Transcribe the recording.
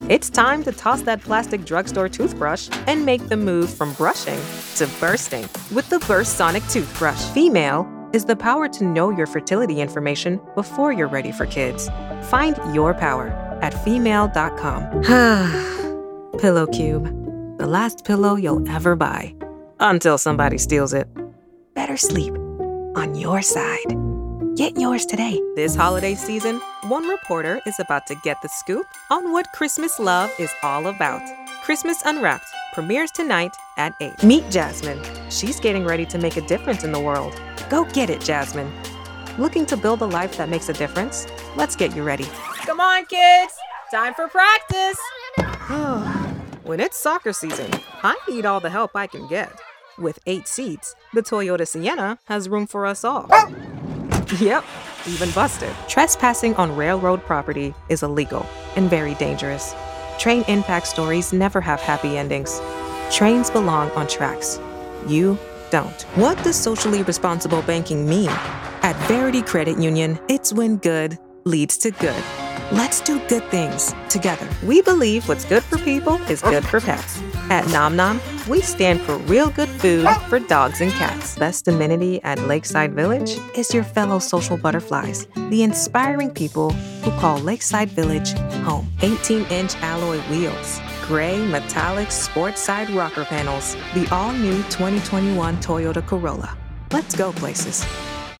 It's time to toss that plastic drugstore toothbrush and make the move from brushing to bursting with the Burst Sonic toothbrush. Female is the power to know your fertility information before you're ready for kids. Find your power at female.com. Pillow Cube, the last pillow you'll ever buy. Until somebody steals it. Better sleep on your side. Get yours today. This holiday season, one reporter is about to get the scoop on what Christmas love is all about. Christmas Unwrapped premieres tonight at 8. Meet Jasmine. She's getting ready to make a difference in the world. Go get it, Jasmine. Looking to build a life that makes a difference? Let's get you ready. Come on, kids. Time for practice. When it's soccer season, I need all the help I can get. With 8 seats, the Toyota Sienna has room for us all. Yep, even busted. Trespassing on railroad property is illegal and very dangerous. Train impact stories never have happy endings. Trains belong on tracks. You don't. What does socially responsible banking mean? At Verity Credit Union, it's when good leads to good. Let's do good things together. We believe what's good for people is good for pets. At Nom Nom, we stand for real good food for dogs and cats. Best amenity at Lakeside Village is your fellow social butterflies, the inspiring people who call Lakeside Village home. 18-inch alloy wheels, gray metallic sports side rocker panels, the all-new 2021 Toyota Corolla. Let's go places.